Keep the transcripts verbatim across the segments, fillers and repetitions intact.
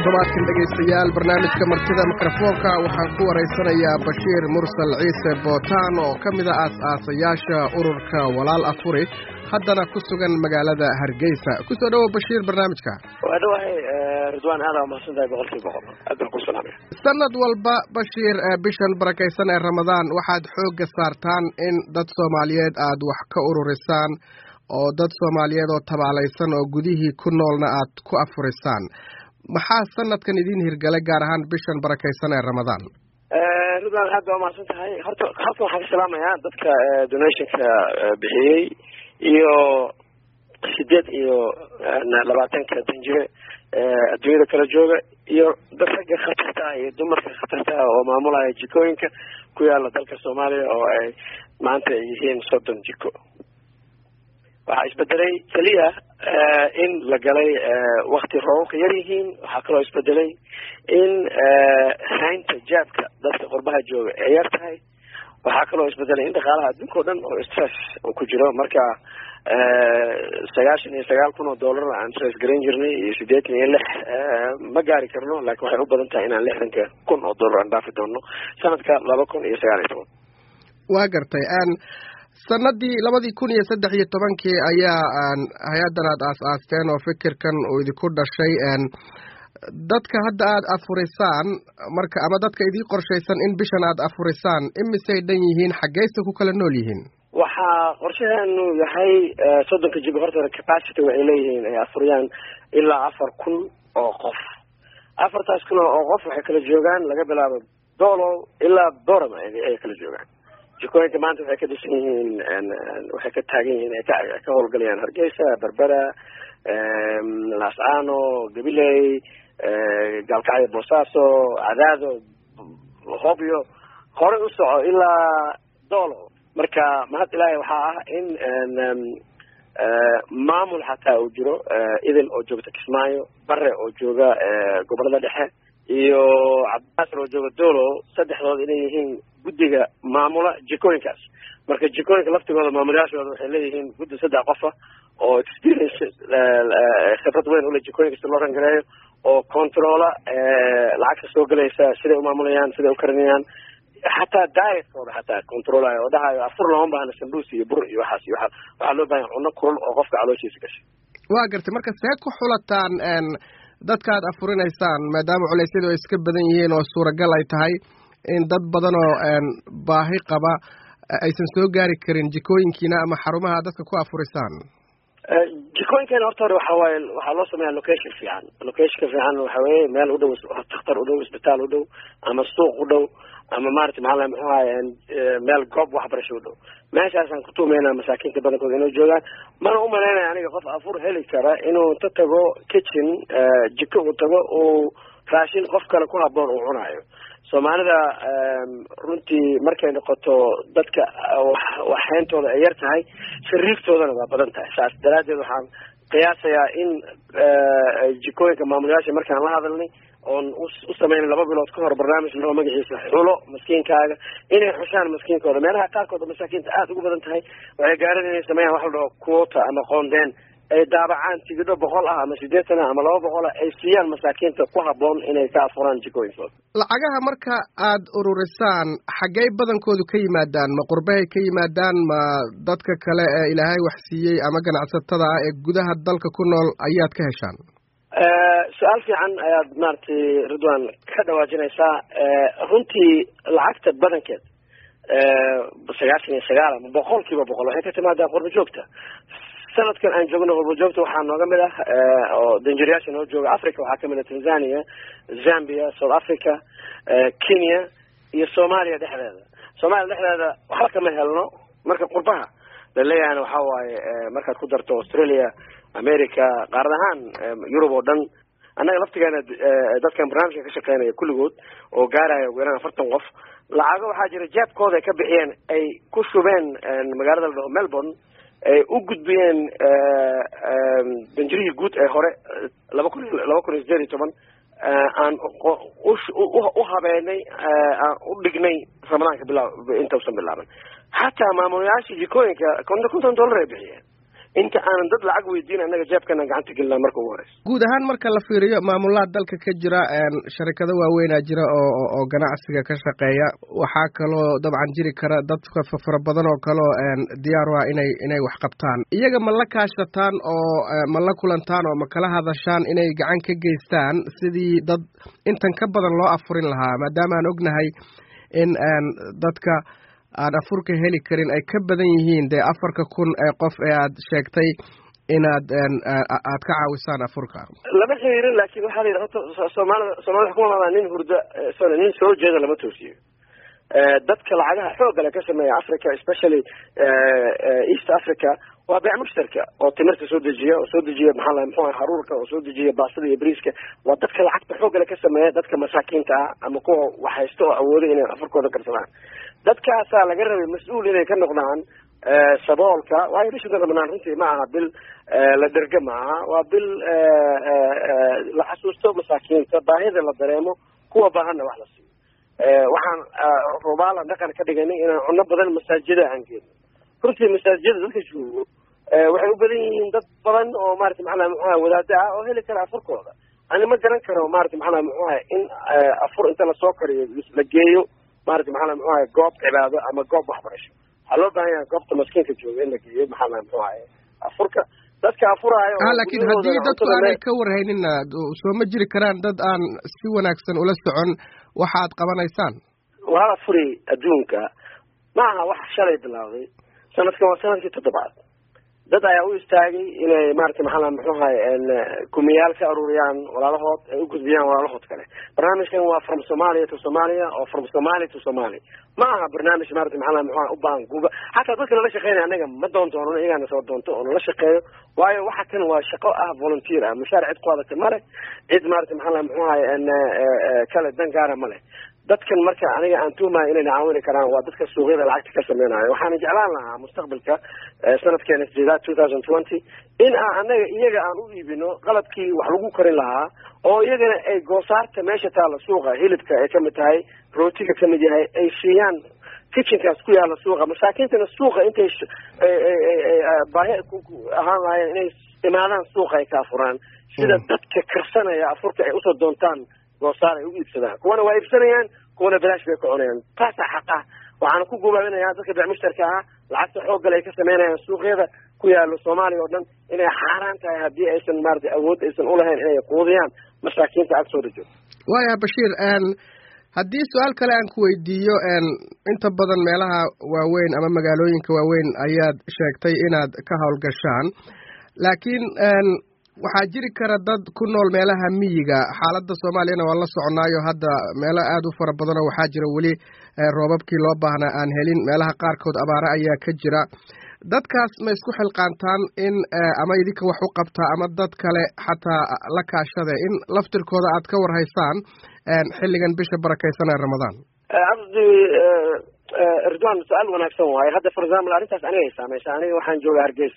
toddobaadkan dhegaystayaal barnaamijka martida mikrofoonka waxaan ku waraysanayaa Bashiir Mursal Ciise Bootaan oo ka mid ah aas-aasayaasha ururka Walaal Afuri haddana ku sugan magaalada Hargeysa. ku soo dhawo Bashiir barnaamijka. waa dhawahay Ridwaan aad u mahadsantahay boqolkiiba boqol. aad baan ku salaamay. sanad walba Bashiir bishan barakaysan ee Ramadaan waxaad xoogga saartaan in dad Soomaaliyeed aad wax ka ururisaan oo dad Soomaaliyeed oo tabaalaysan oo gudihii ku noolna aad ku afurisaan. maxaa sanadkan idin hirgalay gaar ahaan bishan barakaysan ee Ramadaan? ee Ridwaan aad baan mahadsan tahay. horta halkan waxaan ka salaamayaa dadka donationka bixiyay iyo sideed iyo labaatanka danjire ee adduunyada kala jooga iyo dadka khatarta iyo dumarka khatarta oo maamulaya jikooyinka ku yaala dalka Soomaaliya oo ay maanta yihiin soddon jiko. waxaa isbedelay kaliya in la galay waqti roobka yar yihiin. waxaa kaloo isbedelay in haynta jaabka dadka qurbaha jooga ay yar tahay. waxaa kaloo isbedelay in dhaqaalaha adduunka oo dhan oo stress uu ku jiro. marka sagaashan iyo sagaal kun oo dollar aan stress garan jirnay iyo sideetan iyo lix ma gaari karno, laakiin waxay u badan tahay inaan lixdanka kun oo dollar aan dhaafi doono sanadka laba kun iyo sagaal iyo toban. waa gartay aan sanadii labadii kun iyo saddex iyo tobankii ayaa hay-addan aad aas-aasteen oo fikirkan uu idinku dhashay. dadka hadda aad afurisaan marka ama dadka idii qorshaysan in bishan aad afurisaan imisay dhan yihiin, xaggeysa ku kala nool yihiin? waxaa qorshaheenu yahay soddonka jigo horta capacity waxay leeyihiin ay afuriyaan ilaa afar kun oo qof. afartaas kun oo qof waxay kala joogaan laga bilaabo Doolo ilaa Boorama ay kala joogaan. jikooyinka maanta waxay ka dhisan yihiin waxay ka taagan yihiin ay ka howlgalayaan Hargeysa, Berbera, Laascaano, Gabiley, Gaalkacyo, Boosaaso, Cadaado, Hobyo, hore u soco ilaa Doolo. marka mahad ilaahay waxaa ah in maamul xataa uu jiro idil oo joogta Kismaayo, Bare oo jooga gobolada dhexe iyo Cabdinaasir oo jooga Doolo, saddexdood inay yihiin guddiga maamula jikooyinkaas. marka jikooyinka laftigooda maamulayaashooda waxay leeyihiin guddi saddex qof ah oo experience khibrad weyn u leh jikooyinka si loo rangareeyo oo controla lacagta soo galaysa, siday u maamulayaan, siday u karinayaan, xataa dietkooda xataa controlayo oo dhahayo afur looma baahna sambuus iyo bur iyo waxaas iyo waxaa loo baahan cunno kulul oo qofka calooshiisa gashay. waa gartay. marka see ku xulataan dadka aad afurinaysaan maadaama culeysyadu ay iska badan yihiin oo suuragal ay tahay in dad badan oo baahi qaba aysan soo gaari karin jikooyinkiina ama xarumaha dadka ku afurisaan? jikooyinkeena horta hore waxaa waaye waxaa loo sameeyaa location fiican. locationka fiican waxaa weeye meel u dhow takhtar u dhow, isbitaal u dhow, ama suuq u dhow, ama maarata maxaa muxuu ahaye meel goob waxbarasho u dhow. meeshaasaan ku tuumaynaa masaakiinta badankooda inay joogaan. mana u malaynaya aniga qof afur heli kara inuu ta tago kitchen jiko uu tago uu raashin qof kale ku habboon uu cunaayo. soomaalida runtii markay noqoto dadka waxayntooda ay yar tahay, sariigtoodana waa badan tahay. saas daraaddeed waxaan qiyaasayaa in jikooyinka maamulayaasha markaan la hadalnay oon u sameynay laba bilood ka hor barnaamij loo magaciisa xulo maskiinkaaga, inay xushaan maskiinkooda. meelaha qaarkood oo masaakiinta aada ugu badan tahay waxay gaaran inay sameeyaan wax la dhaho quota ama qoondeen, ay daabacaan tigidho boqol ah ama sideetan ah ama laba boqol ah ay siiyaan masaakiinta ku habboon inay ka afuraan jikooyinkooda. lacagaha marka aad ururisaan xaggey badankoodu ka yimaadaan? ma qurbahay ka yimaadaan, ma dadka kale ee ilaahay wax siiyey ama ganacsatada ah ee gudaha dalka ku nool ayaad ka heshaan? su-aal fiican ayaad maaragtay Ridwaan ka dhawaajinaysaa. runtii lacagta badankeed sagaashan iyo sagaal ama boqolkiiba boqol waxay ka timaadaa qurba joogta. sanadkan aan joogno qurba joogta waxaa nooga mid ah oo danjirayaasha noo jooga Africa waxaa kamid ah Tanzania, Zambia, South Africa, Kenya iyo Soomaaliya dhexdeeda. Soomaaliya dhexdeeda waxba kama helno. marka qurbaha la leeyahayna waxaa waaye markaad ku darto Australia, America, qaar ahaan Europe oo dhan. annaga laftigeena dadkan barnaamijka ka shaqeynaya kulligood oo gaaraya ugu yaraan afartan qof, lacago waxaa jira jaabkooda ay ka bixiyeen ay ku shubeen magaalada la dhaho Melbourne, ay u gudbiyeen danjirihii guud ee hore laba kun laba kun iyo sideed iyo toban aan u habeenay aan u dhignay ramadaanka bilaa intausan bilaaban. xataa maamulayaasha jikooyinka konton konton dollar ay bixiyeen. inta aanan dad lacag weydiin annaga jeebkana gacanta gelina marka ugu horeysa. guud ahaan marka la fiiriyo maamulaha dalka ka jira sharikado waaweynaa jira oo oo ganacsiga ka shaqeeya waxaa kaloo dabcan jiri kara dadka fara badan oo kaloo diyaar u ah inay inay wax qabtaan iyaga ma la kaashataan oo ma la kulantaan oo ma kala hadashaan inay gacan ka geystaan sidii dad intan ka badan loo afurin lahaa maadaama aan ognahay in dadka aan afurka heli karin ay ka badan yihiin dee afarka kun ee qof ee aad sheegtay inaad aad ka caawisaan afurka. lama xiriirin laakiin waxaa la yidhi horta soomaalida soomaalida waxaa kuma ladaa nin hurda sorry nin soo jeeda lama toosiyo. dadka lacagaha xoogga leh ka sameeya Africa especially East Africa waa beec mushtarka oo timirta soo dejiya oo soo dejiya maxaa la muxuu haruurka oo soo dejiya baastada iyo bariiska waa dadka lacagta xoogga leh ka sameeya dadka masaakiinta ah ama kuwa wax haysto oo awoodo inay afurkooda karsadaan. dadkaasaa laga rabay mas-uul inay ka noqdaan saboolka waayo bisha ramadaan runtii ma aha bil la dherga ma aha waa bil la xasuusto masaakiinta baahida la dareemo kuwa baahanna wax la siiyo. waxaan rubaala dhaqan ka dhiganay inaan cunno badan masaajida aan geeno runtii masaajida dadka joogo waxay u badan yihiin dad badan oo maarata macnaha muxuuha wadaada ah oo heli kara afurkooda ani ma garan karo maarata macnaha muxuuha in afur inta lasoo kariyo la geeyo maarata maxaa muxuu goob cibaado ama goob waxbarasho waxaa loo baahan yahay goobta maskiinka jooga in la geeyo maxaa muxuu afurka dadka afuraayo laakiin haddii dadku aanay ka warhaynina soo ma jiri karaan dad aan si wanaagsan ula socon waxaad qabanaysaan. waa afuri adduunka ma aha wax shalay bilowday sanadkan waa sanadkii toddobaad dad ayaa u istaagay inay maarata maxaa muxuu ahay kumiyaal ka ururiyaan walaalahood ay u gudbiyaan walaalahood kale barnaamijkan waa from Somalia to Somalia oo from Somali to Somali ma aha barnaamij maarata maxaa muxuu u baahan guuba xataa dadka la shaqeynaya anaga ma doonto iyagana soo doonto oo la shaqeeyo waayo waxa kan waa shaqo ah volunteer ah mushaar cid qaadata male cid maarata maxaa muxuu ahay kala dan gaara male dadkan marka aniga aan tuumaa inay caawin karaan waa dadka suuqyada lacagta ka sameeynaayo waxaan jeclaan lahaa mustaqbalka sanadkeena twenty twenty in aan anaga iyaga aan u iibino qalabkii wax lagu korin lahaa oo iyagana ay goosaarta meesha taala suuqa hilibka ay kamid tahay rootiga kamid yahay ay siiyaan kitchenkaas ku yaala suuqa masaakiintana suuqa intay baahi ahaan lahaayeen inay imaadaan suuqa ay ka afuraan sida dadka karsanaya afurka ay usoo doontaan goosaar ay u iibsadaan kuwana waa iibsanayaan kuwana bilaash bay ka cunayaan taasaa xaq ah waxaan ku gubaabinayaa dadka beec mushtarka ah lacagta xooggal ay ka sameynayaan suuqyada ku yaalo Soomaaliya oo dhan inay xaaraan tahay haddii aysan maartay awood aysan u lahayn inay quudiyaan masaakiinta ag soo dhajo. waaya Bashiir een haddii su-aal kale aan ku weydiiyo een inta badan meelaha waaweyn ama magaalooyinka waaweyn ayaad sheegtay inaad ka howlgashaan laakiin een waxaa jiri kara dad ku nool meelaha miyiga xaaladda Soomaaliyana waa la soconaayo hadda meelo aad u fara badan oo waxaa jira weli roobabkii loo baahnaa aan helin meelaha qaarkood abaare ayaa ka jira dadkaas ma isku xilqaantaan in ama idinka wax u qabtaa ama dad kale xataa la kaashade in laftirkooda aad ka warhaysaan xilligan bisha barakaysan ee Ramadaan. abdi Erdogan su'aal wanaagsan waaye hadda for example arrintaas aniga ay saameysay aniga waxaan joogaa Hargeysa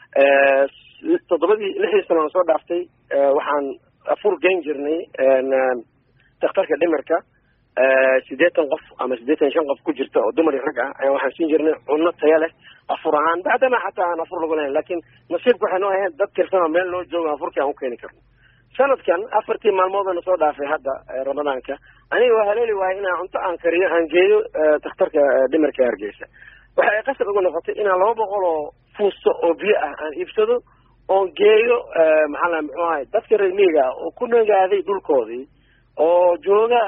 toddobadii lixdii sano soo dhaaftay waxaan afur geyn jirnay dhakhtarka dhimirka sideetan qof ama sideetan shan qof ku jirta oo dumar iyo rag ah ayaan waxaan siin jirnay cunno tayo leh afur ahaan bacdama xataa aan afur lagu lahayn laakiin nasiibku waxay noo ahayd dad tirsan oo meel loo joogo afurkii aan u keeni karno sanadkan afartii maalmoodana soo dhaafay hadda ramadaanka aniga waa haleeli waaye inaan cunto aan kariyo aan geeyo dhakhtarka dhimirka Hargeysa waxa ay qasab ugu noqotay inaan laba boqol oo fuusto oo biyo ah aan iibsado oo geeyo maxaa muxuu ahay dadka reer miyiga oo ku nagaaday dhulkoodii oo jooga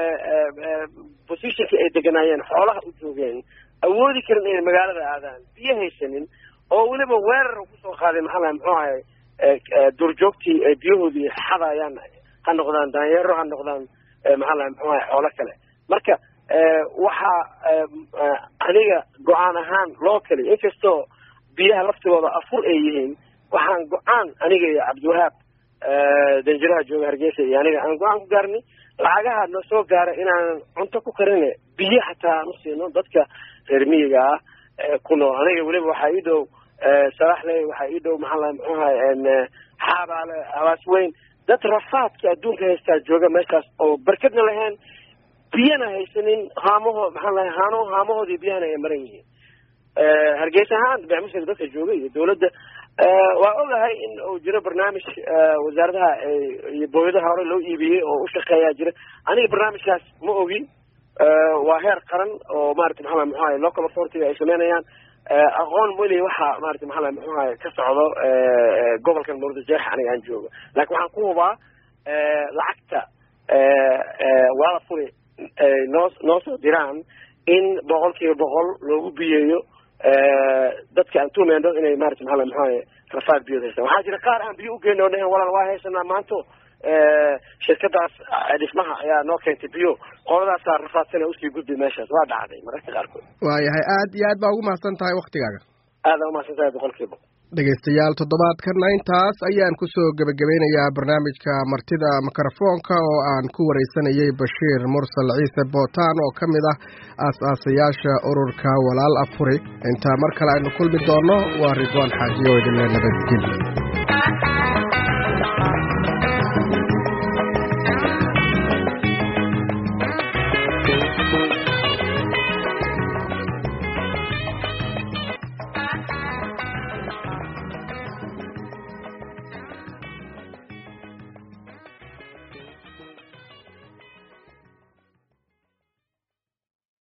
positionkii ay deganaayeen xoolaha u joogeen awoodi karin inay magaalada aadaan biyo haysanin oo weliba weerar kusoo qaaday maxaa muxuu ahay duurjoogtii ay biyahoodii xadayaan ha noqdaan daanyeero ha noqdaan maxaa muxuu ahay xoolo kale marka waxaa aniga go-aan ahaan loo kali inkastoo biyaha laftigooda afur ay yihiin waxaan go-aan aniga iyo Cabdiwahaab danjiraha jooga Hargeysa iyo aniga aan go-aan ku gaarnay lacagaha noo soo gaaray inaan cunto ku karine biyo xataa aan u siino dadka reer miyiga ah ku nool aniga weliba waxaa ii dhow Salaxley waxaa ii dhow maxaa muxuu ahay xaabaale hawaas weyn dad rafaadka adduunka haystaa jooga meeshaas oo barkadna lahayn biyana haysanin haamaho maxaa lahay haano haamahoodii biyahana ay maran yihiin hargeysa ahaan bacmushir dadka joogay iyo dawladda waa ogahay in uu jiro barnaamij wasaaradaha iyo booyadaha hore loo iibiyey oo u shaqeeyaa jira aniga barnaamijkaas ma ogi waa heer qaran oo maarata maxaa muxuu ahay local authority ay sameynayaan aqoon weli waxa maarata maxaa muxuu ahay ka socdo gobolkan Murudijeex aniga aan joogo laakiin waxaan ku hubaa lacagta waa furi noo noo soo diraan in boqolkiiba boqol loogu biyeeyo dadka aan tuumeendo inay maarata maxaa muxuu ahay rafaad biyo haysan waxaa jira qaar aan biyo u geeyno dhahan walaal waa haysanaa maanto shirkadaas dhismaha ayaa noo keentay biyo qoladaasaa rafaadsan usii gudbi meeshaas waa dhacday mararka qaarkood waayahay aad iyo aad baa ugu mahadsan tahay waktigaaga aada umahadsan tahay boqolkiiba dhegaystayaal toddobaadkana intaas ayaan kusoo gebagabeynayaa barnaamijka martida mikrofoonka oo aan ku wareysanayay Bashiir Mursal Ciise Bootaan oo ka mid ah aas-aasayaasha ururka Walaal Afuri inta mar kale aynu kulmi doono waa Ridwaan Xaaji oo idin nabadgelyo